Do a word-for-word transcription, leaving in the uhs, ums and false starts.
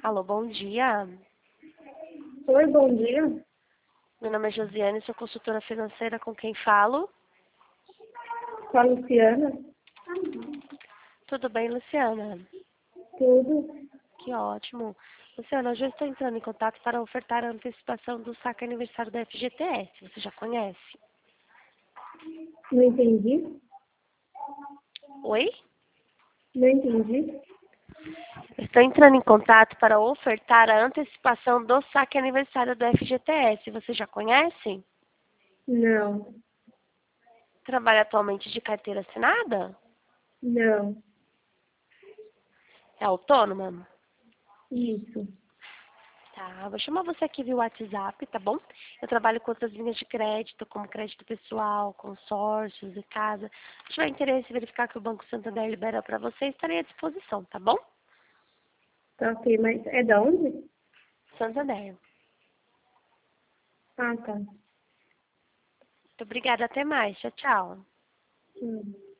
Alô, bom dia. Oi, bom dia. Meu nome é Josiane, sou consultora financeira. Com quem falo? Com a Luciana. Tudo bem, Luciana? Tudo. Que ótimo. Luciana, hoje eu estou entrando em contato para ofertar a antecipação do saque aniversário da F G T S. Você já conhece? Não entendi. Oi? Não entendi. Estou entrando em contato para ofertar a antecipação do saque aniversário do F G T S. Você já conhece? Não. Trabalha atualmente de carteira assinada? Não. É autônoma? Isso. Tá, vou chamar você aqui via WhatsApp, tá bom? Eu trabalho com outras linhas de crédito, como crédito pessoal, consórcios e casa. Se tiver interesse em verificar que o Banco Santander libera para você, estarei à disposição, tá bom? Tá ok, mas é da onde? Santander. Ah, tá. Muito obrigada, até mais. Tchau, tchau. Hum.